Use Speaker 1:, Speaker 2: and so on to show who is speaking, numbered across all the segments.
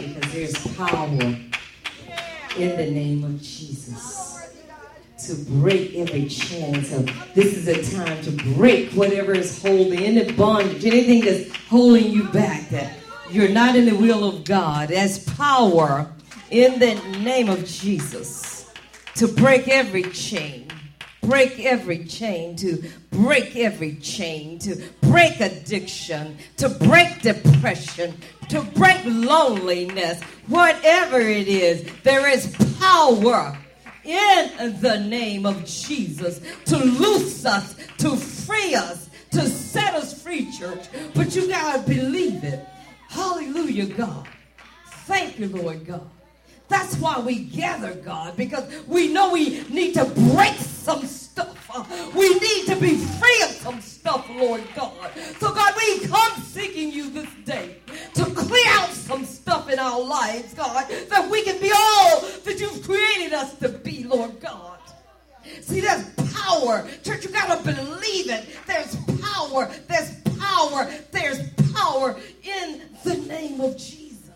Speaker 1: because there's power in the name of Jesus to break every chain. So this is a time to break whatever is holding, any bondage, anything that's holding you back, that you're not in the will of God. There's power in the name of Jesus to break every chain. Break every chain, to break every chain, to break addiction, to break depression, to break loneliness. Whatever it is, there is power in the name of Jesus to loose us, to free us, to set us free, church. But you got to believe it. Hallelujah, God. Thank you, Lord God. That's why we gather, God, because we know we need to break some stuff. We need to be free of some stuff, Lord God. So, God, we come seeking you this day to clear out some stuff in our lives, God, that we can be all that you've created us to be, Lord God. See, there's power. Church, you got to believe it. There's power. There's power. There's power in the name of Jesus.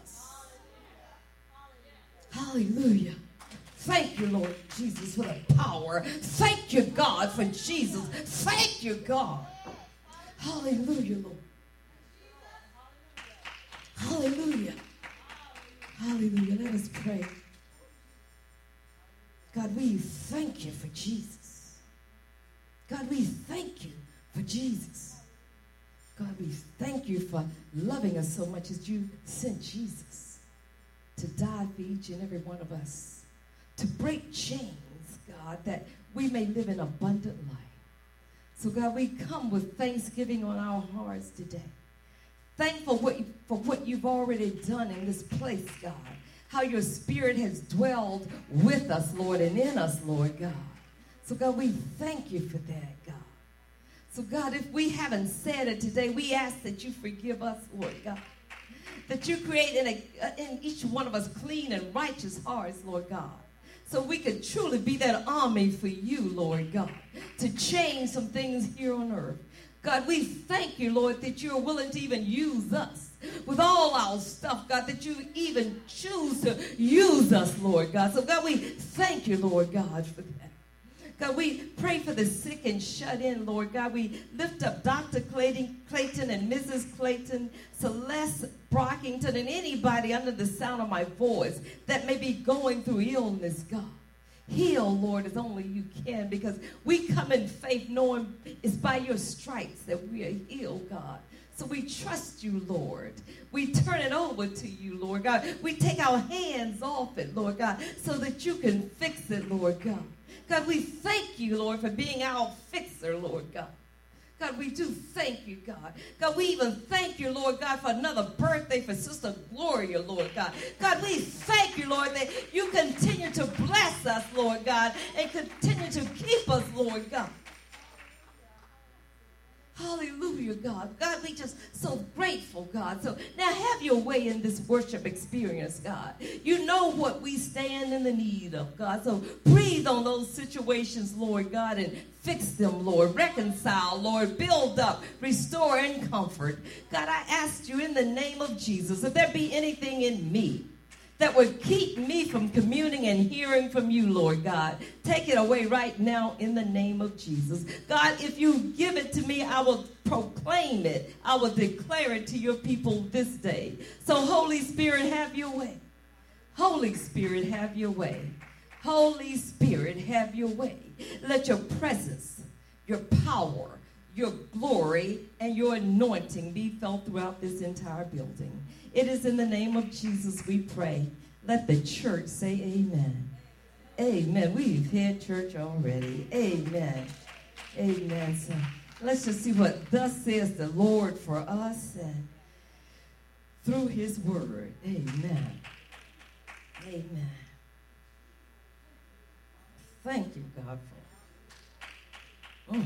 Speaker 1: Hallelujah. Thank you, Lord Jesus, for the power. Thank you, God, for Jesus. Thank you, God. Hallelujah, Lord. Hallelujah. Hallelujah. Let us pray. God, we thank you for Jesus. God, we thank you for Jesus. God, we thank you for loving us so much as you sent Jesus to die for each and every one of us, to break chains, God, that we may live an abundant life. So, God, we come with thanksgiving on our hearts today. Thankful for what you've already done in this place, God. How your spirit has dwelled with us, Lord, and in us, Lord God. So, God, we thank you for that, God. So, God, if we haven't said it today, we ask that you forgive us, Lord God. That you create in each one of us clean and righteous hearts, Lord God. So we could truly be that army for you, Lord God, to change some things here on earth. God, we thank you, Lord, that you're willing to even use us with all our stuff, God, that you even choose to use us, Lord God. So, God, we thank you, Lord God, for that. God, we pray for the sick and shut in, Lord God. We lift up Dr. Clayton and Mrs. Clayton, Celeste Brockington, and anybody under the sound of my voice that may be going through illness, God. Heal, Lord, as only you can, because we come in faith knowing it's by your stripes that we are healed, God. So we trust you, Lord. We turn it over to you, Lord God. We take our hands off it, Lord God, so that you can fix it, Lord God. God, we thank you, Lord, for being our fixer, Lord God. God, we do thank you, God. God, we even thank you, Lord God, for another birthday for Sister Gloria, Lord God. God, we thank you, Lord, that you continue to bless us, Lord God, and continue to keep us, Lord God. Hallelujah, God. God, we just so grateful, God. So now have your way in this worship experience, God. You know what we stand in the need of, God. So breathe on those situations, Lord God, and fix them, Lord. Reconcile, Lord. Build up, restore, and comfort. God, I ask you in the name of Jesus, if there be anything in me that would keep me from communing and hearing from you, Lord God, take it away right now in the name of Jesus. God, if you give it to me, I will proclaim it. I will declare it to your people this day. So, Holy Spirit, have your way. Holy Spirit, have your way. Holy Spirit, have your way. Let your presence, your power, your glory, and your anointing be felt throughout this entire building. It is in the name of Jesus we pray. Let the church say amen. Amen. We've had church already. Amen. Amen. So let's just see what thus says the Lord for us and through his word. Amen. Amen. Thank you, God, for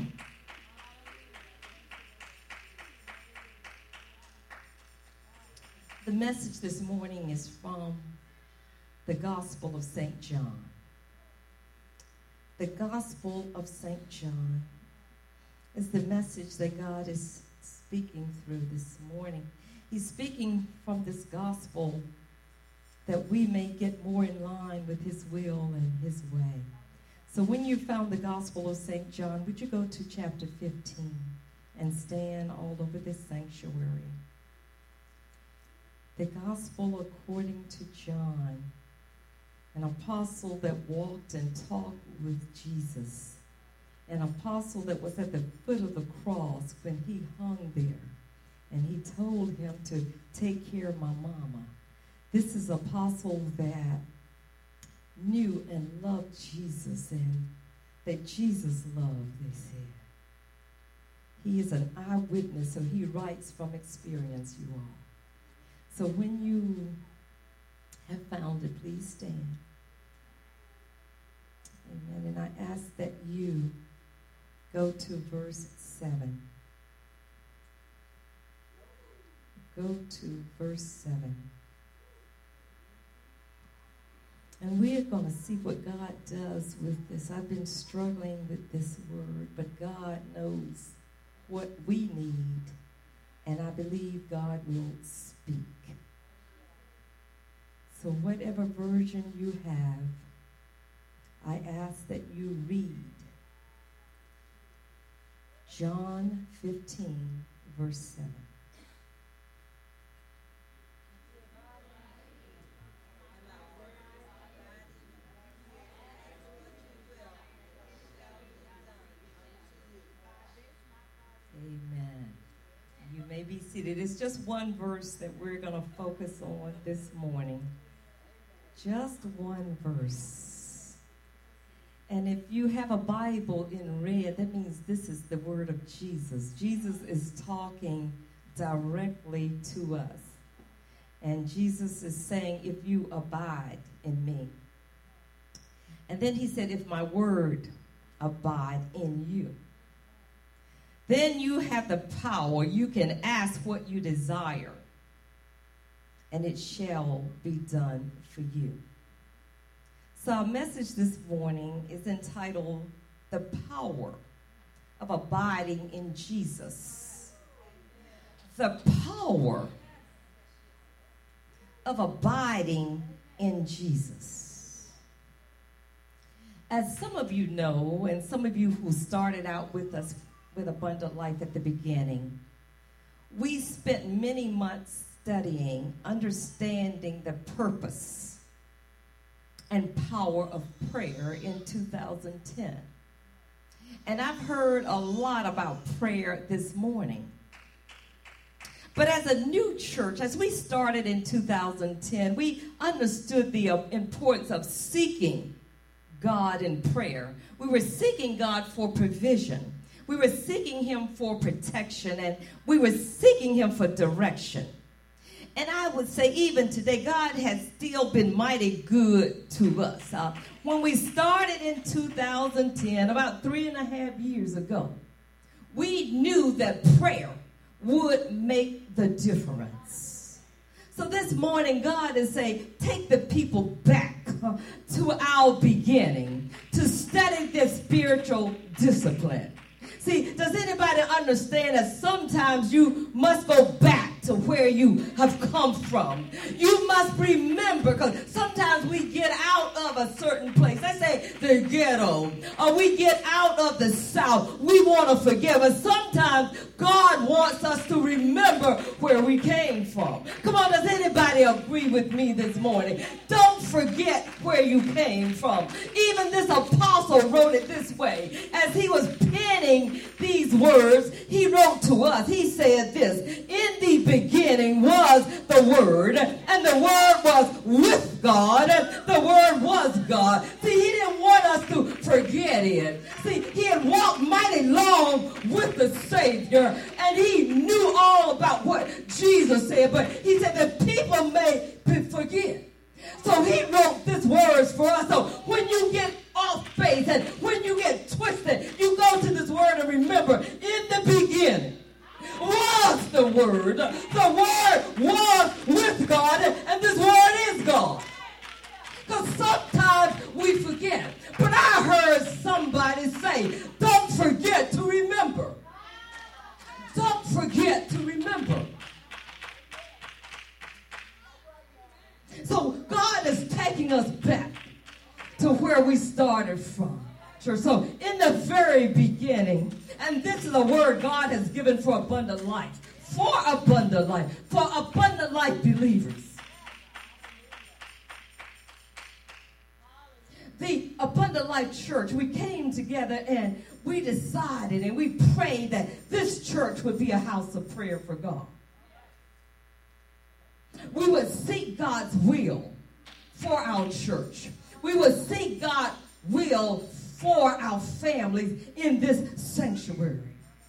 Speaker 1: The message this morning is from the Gospel of St. John. The Gospel of St. John is the message that God is speaking through this morning. He's speaking from this Gospel that we may get more in line with his will and his way. So when you found the Gospel of St. John, would you go to chapter 15 and stand all over this sanctuary? The Gospel according to John, an apostle that walked and talked with Jesus, an apostle that was at the foot of the cross when he hung there, and he told him to take care of my mama. This is an apostle that knew and loved Jesus, and that Jesus loved, they said. He is an eyewitness, so he writes from experience, you all. So when you have found it, please stand. Amen. And I ask that you go to verse 7. Go to verse 7. And we're going to see what God does with this. I've been struggling with this word, but God knows what we need, and I believe God will speak. So whatever version you have, I ask that you read John 15, verse 7. Amen. You may be seated. It's just one verse that we're going to focus on this morning. Just one verse. And if you have a Bible in red, that means this is the word of Jesus. Jesus is talking directly to us. And Jesus is saying, if you abide in me. And then he said, if my word abide in you, then you have the power. You can ask what you desire, and it shall be done for you. So our message this morning is entitled, The Power of Abiding in Jesus. The power of abiding in Jesus. As some of you know, and some of you who started out with us with Abundant Life at the beginning, we spent many months studying, understanding the purpose and power of prayer in 2010. And I've heard a lot about prayer this morning. But as a new church, as we started in 2010, we understood the importance of seeking God in prayer. We were seeking God for provision. We were seeking him for protection, and we were seeking him for direction. And I would say even today, God has still been mighty good to us. When we started in 2010, about 3.5 years ago, we knew that prayer would make the difference. So this morning, God is saying, take the people back to our beginning to study this spiritual discipline. See, does anybody understand that sometimes you must go back to where you have come from? You must remember, because sometimes we get out of a certain place. Let's say the ghetto, or we get out of the South. We want to forget, but sometimes God wants us to remember where we came from. Come on, does anybody agree with me this morning? Don't forget where you came from. Even this apostle wrote it this way. As he was penning these words, he wrote to us. He said this, in the beginning was the Word, and the Word was with God, and the Word was God. See, he didn't want us to forget it. See, he had walked mighty long with the Savior, and he knew all about what Jesus said, but he said that people may forget. So he wrote these words for us. So when you get off base and when you get twisted, you go to this word and remember, in the beginning was the Word. The Word was with God, and this Word is God. Because sometimes we forget. But I heard somebody say, don't forget to remember. Don't forget to remember. So God taking us back to where we started from. Sure. So in the very beginning, and this is a word God has given for abundant life. For abundant life. For abundant life believers. The Abundant Life Church, we came together and we decided and we prayed that this church would be a house of prayer for God. We would seek God's will for our church. We would seek God's will for our families in this sanctuary.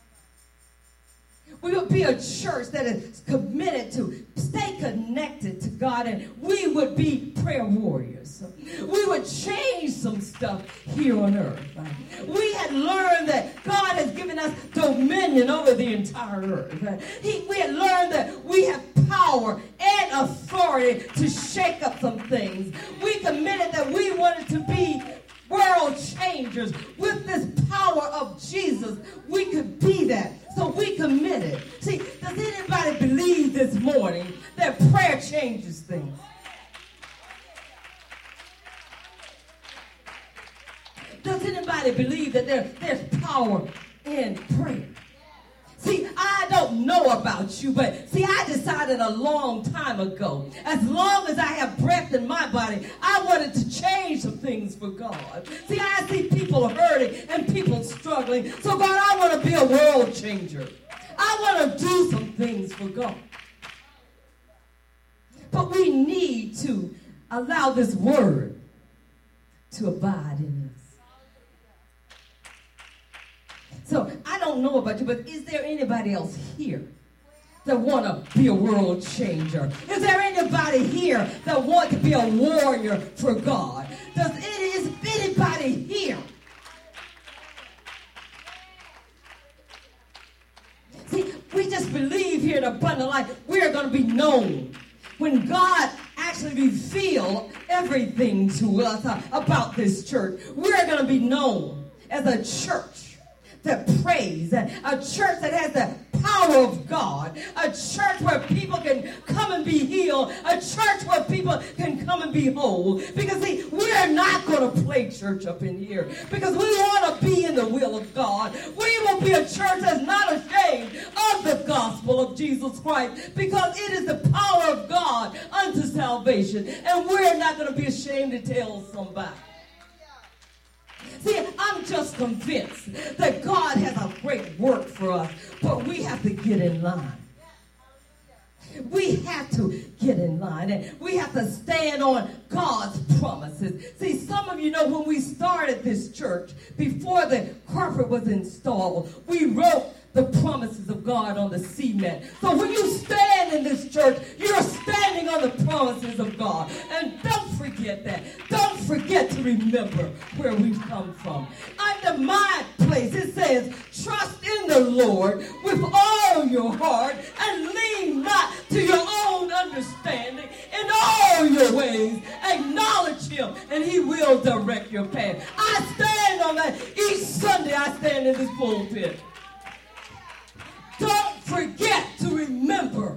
Speaker 1: We would be a church that is committed to stay connected to God, and we would be prayer warriors. We would change some stuff here on earth. We had learned that God has given us dominion over the entire earth. We had learned that we have power and authority to shake up some things. We committed that we wanted to be world changers. With this power of Jesus, we could be that. So we committed. See, does anybody believe this morning that prayer changes things? Does anybody believe that there's power in prayer? See, I don't know about you, but see, I decided a long time ago, as long as I have breath in my body, I wanted to change some things for God. See, I see people hurting and people struggling. So God, I want to be a world changer. I want to do some things for God. But we need to allow this word to abide in us. So I don't know about you, but is there anybody else here that want to be a world changer? Is there anybody here that want to be a warrior for God? Is anybody here? See, we just believe here in Abundant Life we're going to be known. When God actually revealed everything to us about this church, we're going to be known as a church that prays, a church that has the power of God, a church where people can come and be healed, a church where people can come and be whole. Because see, we're not going to play church up in here because we want to be in the will of God. We will be a church that's not ashamed of the gospel of Jesus Christ because it is the power of God unto salvation, and we're not going to be ashamed to tell somebody. See, I'm just convinced that God has a great work for us, but we have to get in line. We have to get in line, and we have to stand on God's promises. See, some of you know when we started this church, before the carpet was installed, we wrote the promises of God on the cement. So when you stand in this church, you're standing on the promises of God. And don't forget that. Don't forget to remember where we've come from. Under my place, it says, trust in the Lord with all your heart and lean not to your own understanding. In all your ways, acknowledge him and he will direct your path. I stand on that. Each Sunday I stand in this pulpit. Don't forget to remember.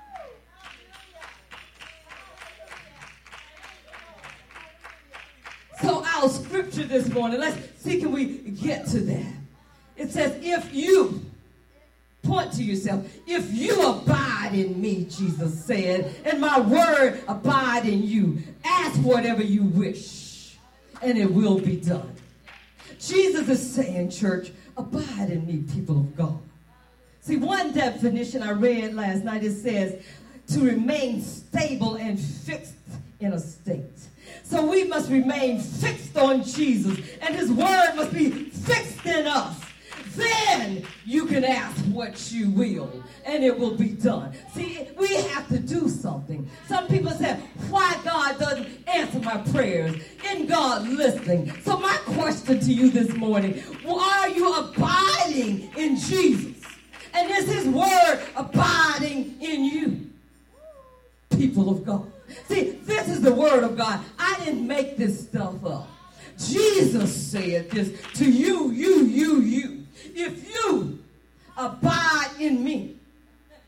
Speaker 1: So our scripture this morning, let's see, can we get to that? It says, if you, point to yourself, if you abide in me, Jesus said, and my word abide in you, ask whatever you wish, and it will be done. Jesus is saying, church, abide in me, people of God. See, one definition I read last night, it says to remain stable and fixed in a state. So we must remain fixed on Jesus, and his word must be fixed in us. Then you can ask what you will, and it will be done. See, we have to do something. Some people say, why God doesn't answer my prayers? Isn't God listening? So my question to you this morning, are you abiding in Jesus? And is his word abiding in you? People of God. See, this is the word of God. I didn't make this stuff up. Jesus said this to you. If you abide in me,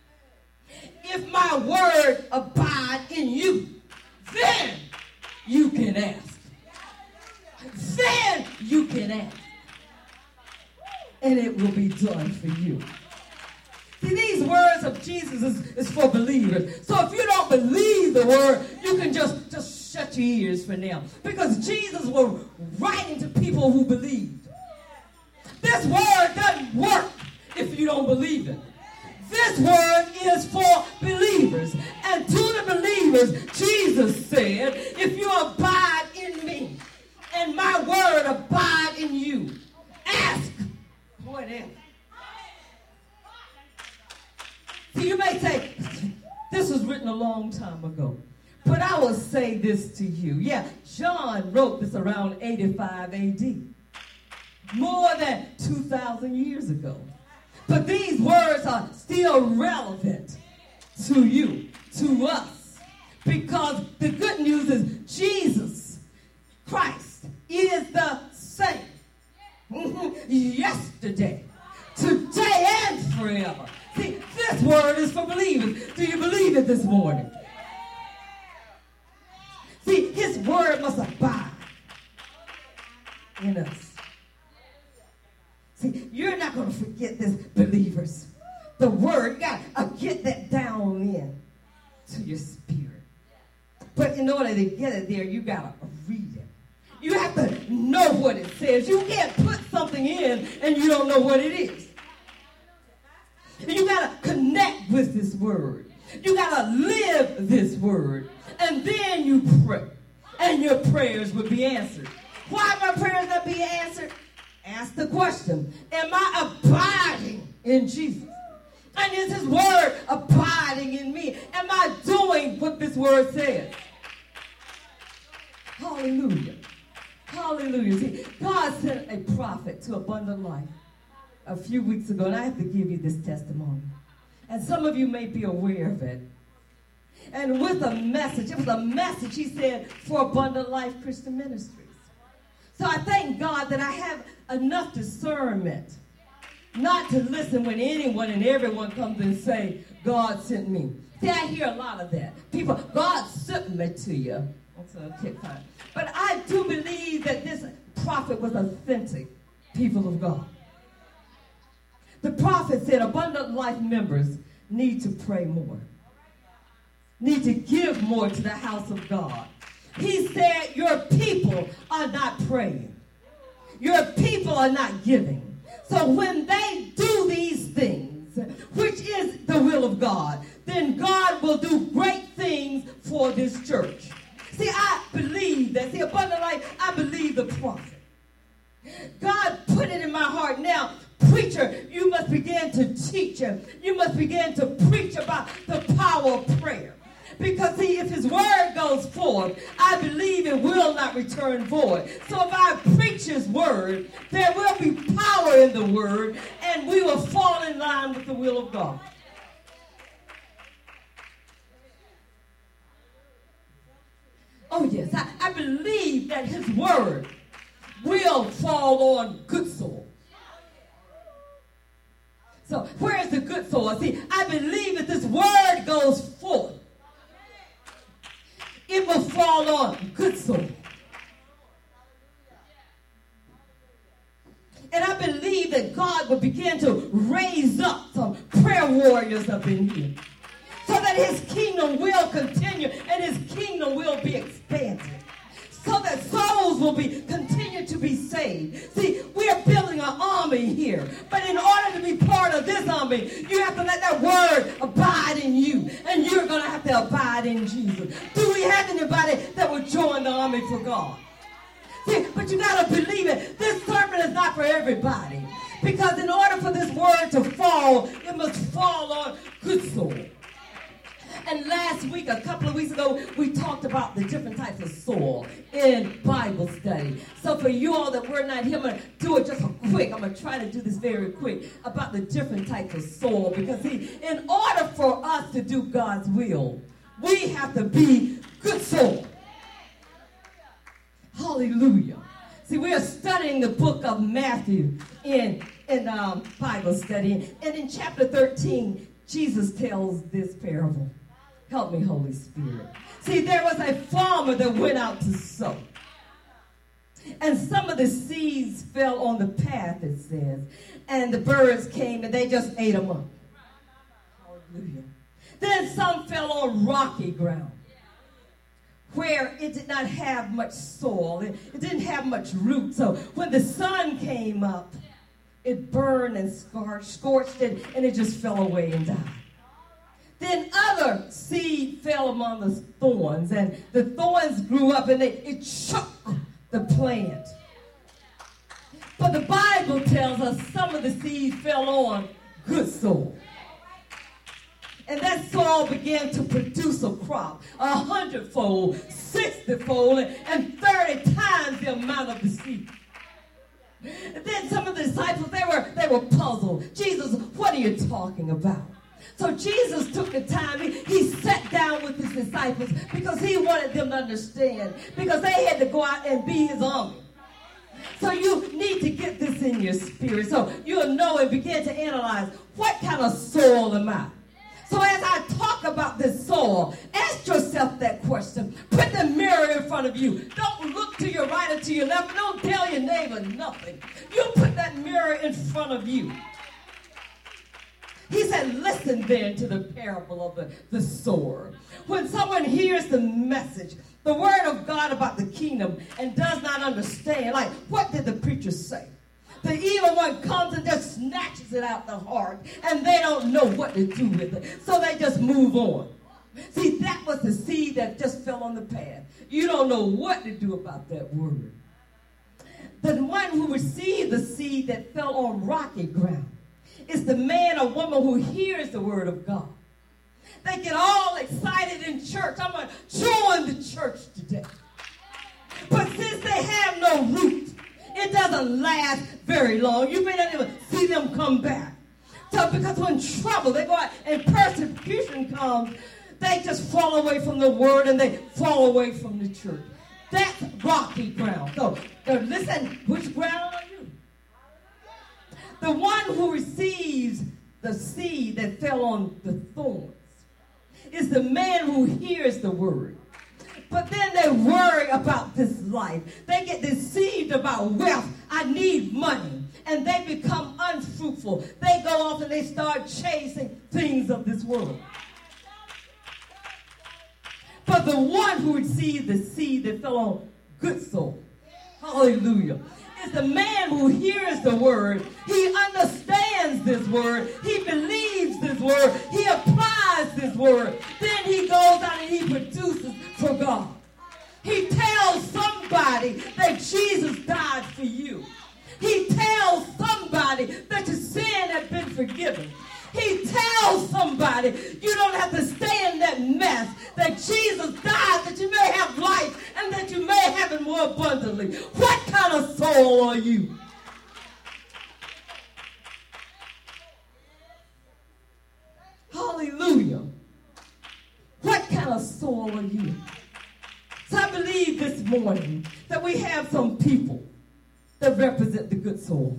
Speaker 1: if my word abide in you, then you can ask. Then you can ask. And it will be done for you. See, these words of Jesus is for believers. So if you don't believe the word, you can just shut your ears for now. Because Jesus was writing to people who believed. This word doesn't work if you don't believe it. This word is for believers. And to the believers, Jesus said, if you abide in me and my word abide in you, ask whatever. See, you may say, this was written a long time ago. But I will say this to you. Yeah, John wrote this around 85 AD. More than 2,000 years ago. But these words are still relevant to you, to us. Because the good news is Jesus Christ is the same. Yesterday, today, and forever. See, this word is for believers. Do you believe it this morning? See, his word must abide in us. See, you're not going to forget this, believers. The word, you got to get that down in to your spirit. But in order to get it there, you got to read it. You have to know what it says. You can't put something in and you don't know what it is. You got to connect with this word. You got to live this word. And then you pray. And your prayers will be answered. Why my prayers not be answered? Ask the question, am I abiding in Jesus? And is his word abiding in me? Am I doing what this word says? Hallelujah. Hallelujah. See, God sent a prophet to Abundant Life a few weeks ago, and I have to give you this testimony. And some of you may be aware of it. And with a message, it was a message, he said, for Abundant Life Christian Ministries. So I thank God that I have enough discernment not to listen when anyone and everyone comes and say, God sent me. See, I hear a lot of that. People, God sent me to you. But I do believe that this prophet was authentic, people of God. The prophet said Abundant Life members need to pray more. Need to give more to the house of God. He said your people are not praying. Your people are not giving. So when they do these things, which is the will of God, then God will do great things for this church. See, I believe that. See, Abundant Life, I believe the prophet. God put it in my heart. Now, preacher, you must begin to teach him. You must begin to preach about the power of prayer. Because, see, if his word goes forth, I believe it will not return void. So if I preach his word, there will be power in the word, and we will fall in line with the will of God. Oh, yes, I believe that his word will fall on good soil. So where is the good soil? See, I believe that this word goes forth, it will fall on good soil. And I believe that God will begin to raise up some prayer warriors up in here, so that his kingdom will continue and his kingdom will be expanded, so that souls will be continue to be saved. See, we are building an army here, but in order to be part of this army, you have to let that word abide in you, and you're going to have to abide in Jesus. Do we have anybody that will join the army for God? See, but you got to believe it. This sermon is not for everybody, because in order for this word to fall, it must fall on good soil. And last week, a couple of weeks ago, we talked about the different types of soil in Bible study. So for you all that were not here, I'm going to do it just quick. I'm going to try to do this very quick about the different types of soil. Because see, in order for us to do God's will, we have to be good soil. Hallelujah. See, we are studying the book of Matthew in Bible study. And in chapter 13, Jesus tells this parable. Help me, Holy Spirit. See, there was a farmer that went out to sow. And some of the seeds fell on the path, it says. And the birds came and they just ate them up. Hallelujah. Then some fell on rocky ground, where it did not have much soil. It didn't have much root. So when the sun came up, it burned and scorched it, and it just fell away and died. Then other seed fell among the thorns, and the thorns grew up, and it choked the plant. But the Bible tells us some of the seeds fell on good soil. And that soil began to produce a crop, 100-fold, 60-fold, and 30 times the amount of the seed. And then some of the disciples, they were puzzled. Jesus, what are you talking about? So Jesus took the time. He sat down with his disciples because he wanted them to understand, because they had to go out and be his army. So you need to get this in your spirit so you'll know and begin to analyze, what kind of soil am I? So as I talk about this soil, ask yourself that question. Put the mirror in front of you. Don't look to your right or to your left. Don't tell your neighbor nothing. You put that mirror in front of you. He said, listen then to the parable of the sower. When someone hears the message, the word of God about the kingdom, and does not understand, like, what did the preacher say? The evil one comes and just snatches it out the heart, and they don't know what to do with it. So they just move on. See, that was the seed that just fell on the path. You don't know what to do about that word. The one who received the seed that fell on rocky ground is the man or woman who hears the word of God. They get all excited in church. I'm going to join the church today. But since they have no root, it doesn't last very long. You may not even see them come back. So because when trouble, they go out and persecution comes, they just fall away from the word and they fall away from the church. That's rocky ground. So listen, which ground are you? The one who receives the seed that fell on the thorns is the man who hears the word. But then they worry about this life. They get deceived about wealth. I need money. And they become unfruitful. They go off and they start chasing things of this world. But the one who received the seed that fell on good soil, hallelujah, is the man who hears the word. He understands this word. He believes this word. He applies this word. Then he goes out and he produces for God. He tells somebody that Jesus died for you. He tells somebody that your sin has been forgiven. He tells somebody you don't have to stay in that mess, that Jesus died that you may have life and that you may have it more abundantly. What kind of soul are you? Hallelujah. What kind of soul are you? So I believe this morning that we have some people that represent the good soul,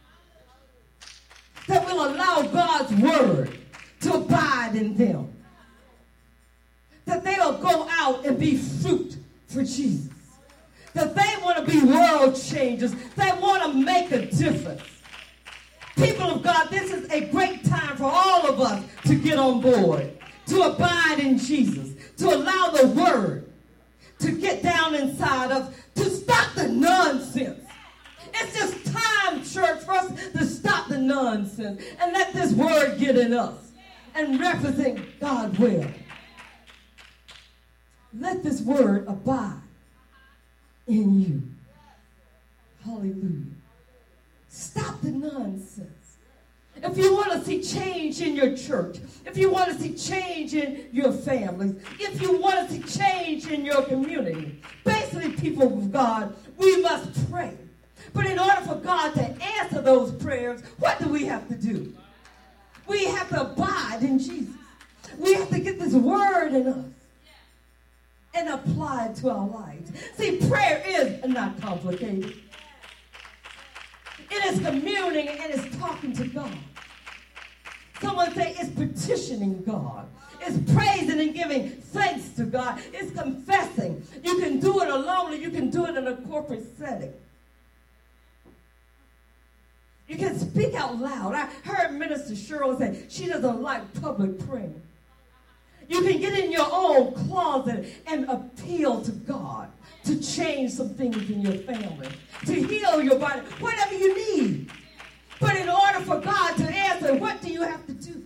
Speaker 1: that will allow God's word to abide in them, that they will go out and be fruit for Jesus, that they want to be world changers. They want to make a difference. People of God, this is a great time for all of us to get on board, to abide in Jesus, to allow the word to get down inside us, to stop the nonsense. It's just time, church, for us to stop the nonsense and let this word get in us and represent God well. Let this word abide in you. Hallelujah. Stop the nonsense. If you want to see change in your church, if you want to see change in your families, if you want to see change in your community, basically, people of God, we must pray. But in order for God to answer those prayers, what do we have to do? We have to abide in Jesus. We have to get this word in us and apply it to our lives. See, prayer is not complicated. It is communing and it's talking to God. Someone say it's petitioning God. It's praising and giving thanks to God. It's confessing. You can do it alone, or you can do it in a corporate setting. You can speak out loud. I heard Minister Cheryl say she doesn't like public prayer. You can get in your own closet and appeal to God to change some things in your family, to heal your body, whatever you need. But in order for God to answer, what do you have to do?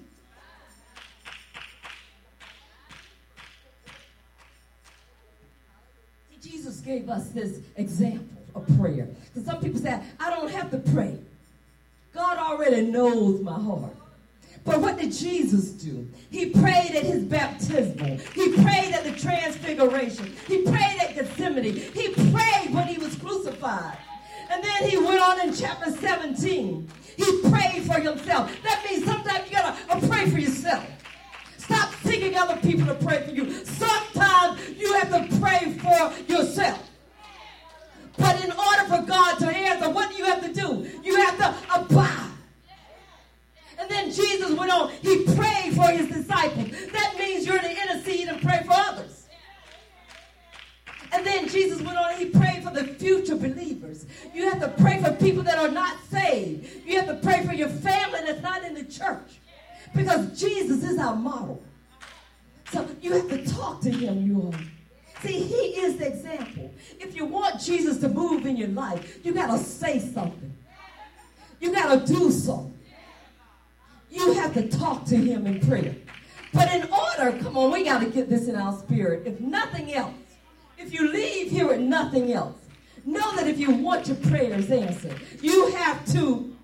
Speaker 1: Jesus gave us this example of prayer. Because some people say, I don't have to pray. God already knows my heart. But what did Jesus do? He prayed at his baptismal. He prayed at the transfiguration. He prayed at Gethsemane. He prayed when he was crucified. And then he went on in chapter 17. He prayed for himself. That means sometimes you got to pray for yourself. Stop seeking other people to pray for you. Sometimes you have to pray for yourself. But in order for God to answer, what do you have to do? You have to abide. And then Jesus went on. He prayed for his disciples. That means you're to intercede and pray for others. And then Jesus went on and he prayed for the future believers. You have to pray for people that are not saved. You have to pray for your family that's not in the church. Because Jesus is our model. So you have to talk to him, you all. See, he is the example. If you want Jesus to move in your life, you got to say something. You got to do something. You have to talk to him in prayer. But in order, come on, we got to get this in our spirit. If nothing else, if you leave here with nothing else, know that if you want your prayers answered, you have to.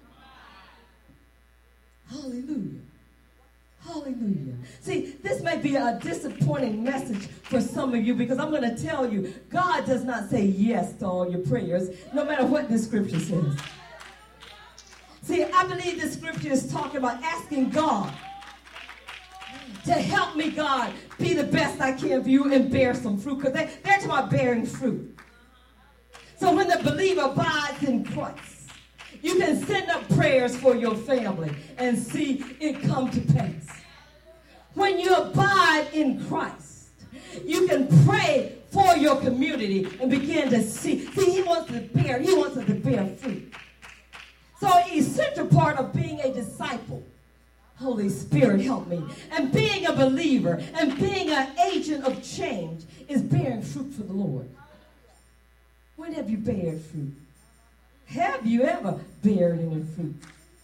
Speaker 1: Hallelujah. Hallelujah. See, this may be a disappointing message for some of you because I'm going to tell you, God does not say yes to all your prayers, no matter what the scripture says. See, I believe this scripture is talking about asking God to help me, God, be the best I can for you and bear some fruit. Because they're talking about bearing fruit. So when the believer abides in Christ, you can send up prayers for your family and see it come to pass. When you abide in Christ, you can pray for your community and begin to see. See, he wants us to bear fruit. So an essential part of being a disciple, Holy Spirit, help me, and being a believer and being an agent of change is bearing fruit for the Lord. When have you bared fruit? Have you ever bared any fruit?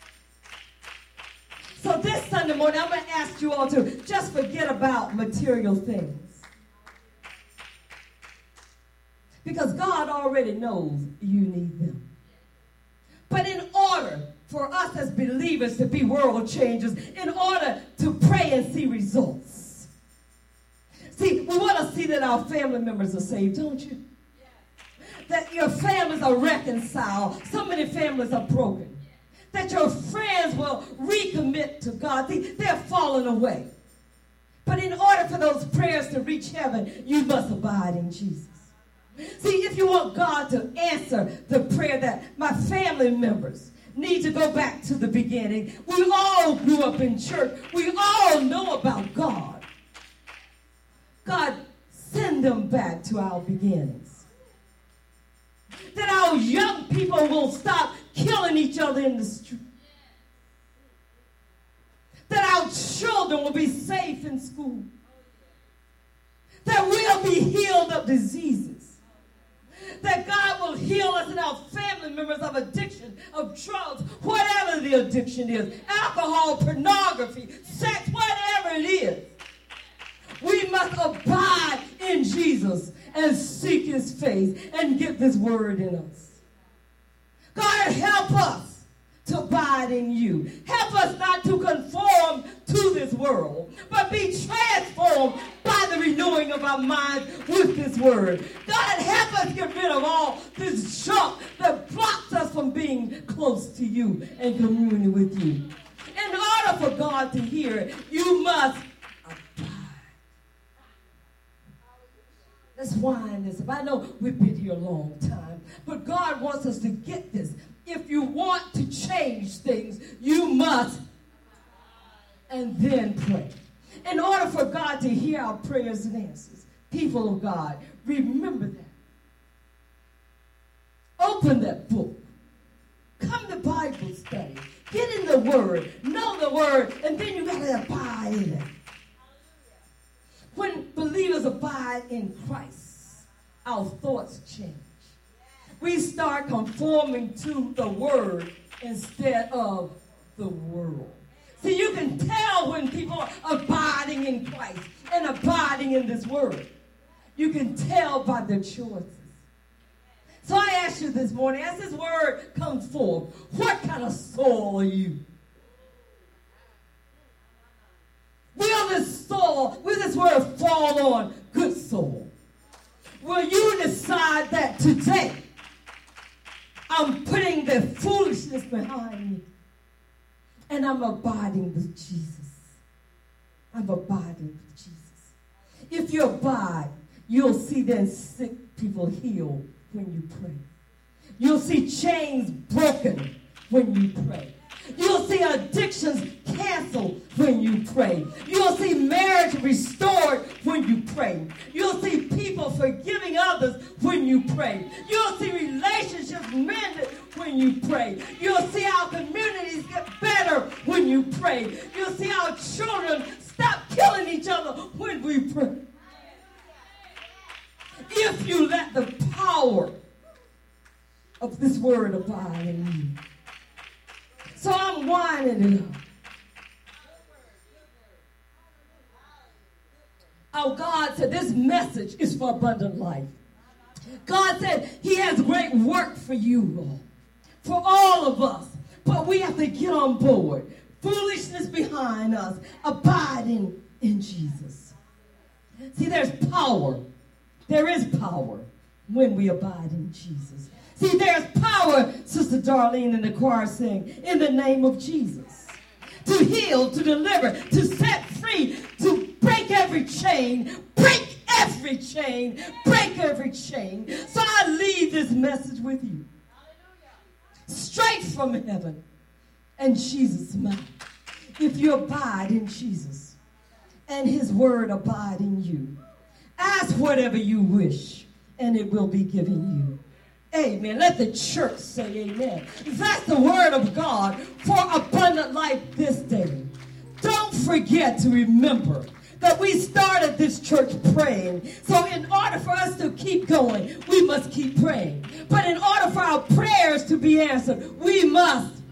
Speaker 1: So this Sunday morning, I'm going to ask you all to just forget about material things. Because God already knows you need them. But in order for us as believers to be world changers, in order to pray and see results. See, we want to see that our family members are saved, don't you? That your families are reconciled. So many families are broken. That your friends will recommit to God. They're falling away. But in order for those prayers to reach heaven, you must abide in Jesus. See, if you want God to answer the prayer that my family members need to go back to the beginning. We all grew up in church. We all know about God. God, send them back to our beginnings. That our young people will stop killing each other in the street. That our children will be safe in school. That we'll be healed of diseases. That God will heal us and our family members of addiction, of drugs, whatever the addiction is, alcohol, pornography, sex, whatever it is. We must abide in Jesus and seek his face and get this word in us. God, help us to abide in you. Help us not to conform to this world, but be transformed by the renewing of our minds with this word. God, help us get rid of all this junk that blocks us from being close to you and communing with you. In order for God to hear it, you must abide. Let's wind this up. I know we've been here a long time, but God wants us to get this. If you want to change things, you must. and then pray. In order for God to hear our prayers and answers, people of God, remember that. Open that book. Come to Bible study. Get in the Word. Know the Word. And then you got to abide in it. When believers abide in Christ, our thoughts change. We start conforming to the Word instead of the world. See, you can tell when people are abiding in Christ and abiding in this Word. You can tell by their choices. So I ask you this morning, as this word comes forth, what kind of soul are you? Will this word fall on good soul? Will you decide that today I'm putting the foolishness behind me and I'm abiding with Jesus? I'm abiding with Jesus. If you abide, you'll see then sick people healed when you pray. You'll see chains broken when you pray. You'll see addictions canceled when you pray. You'll see marriage restored when you pray. You'll see people forgiving others when you pray. You'll see relationships mended when you pray. You'll see our communities get better when you pray. You'll see our children stop killing each other when we pray. If you let the power of this word abide in you. So I'm winding it up. Our God said this message is for abundant life. God said he has great work for you all, for all of us. But we have to get on board. Foolishness behind us, abiding in Jesus. See, there's power. There is power when we abide in Jesus. See, there's power, Sister Darlene in the choir saying, in the name of Jesus. To heal, to deliver, to set free, to break every chain, break every chain, break every chain. So I leave this message with you. Straight from heaven and Jesus' mouth. If you abide in Jesus and his word abide in you, ask whatever you wish, and it will be given you. Amen. Let the church say amen. That's the word of God for abundant life this day. Don't forget to remember that we started this church praying. So in order for us to keep going, we must keep praying. But in order for our prayers to be answered, we must